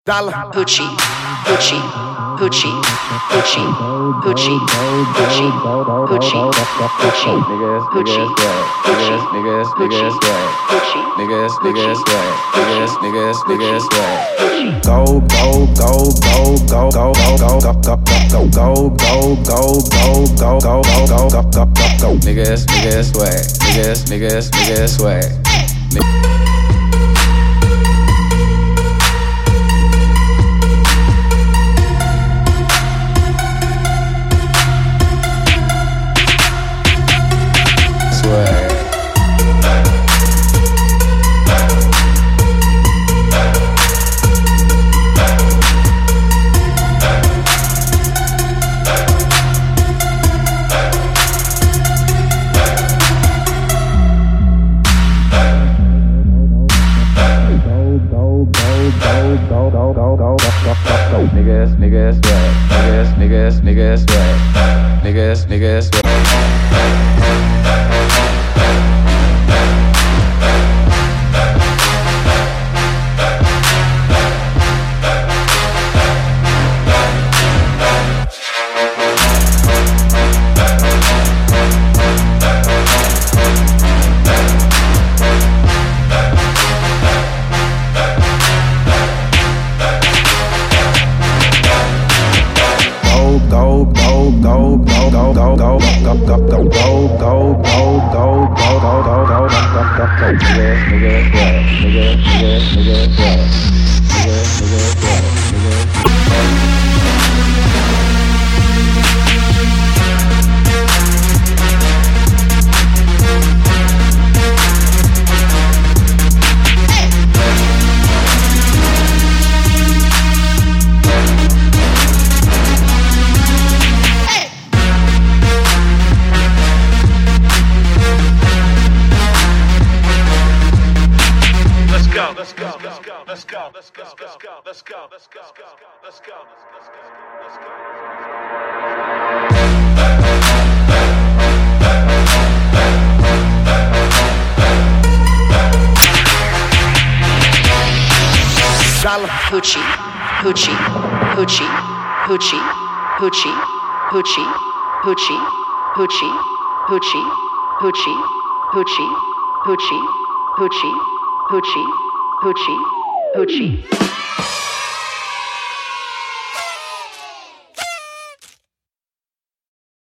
Dollar. Hoochie, hoochie, hoochie, hoochie, hoochie, hoochie, hoochie, hoochie, hoochie, hoochie, niggas swag. Niggas swag. Hoochie, hoochie, hoochie, hoochie, hoochie, hoochie, hoochie, hoochie, hoochie, hoochie, hoochie, hoochie, hoochie, hoochie, hoochie, hoochie.